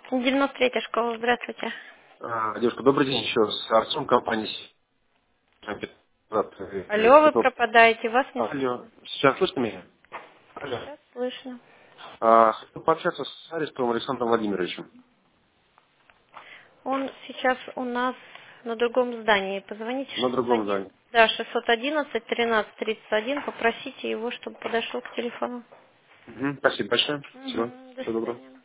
93-я школа, здравствуйте. Девушка, добрый день еще раз. Артем, компания Алло, вы Хотел... пропадаете, вас не Алло, слышно. сейчас слышно меня? Алло. Сейчас слышно. Хотел пообщаться с Арестовым Александром Владимировичем. Он сейчас у нас на другом здании. Позвоните На другом 601. здании. Да, 611 13 31. Попросите его, чтобы подошел к телефону. Спасибо большое. Всего, Угу, до всего доброго. свидания.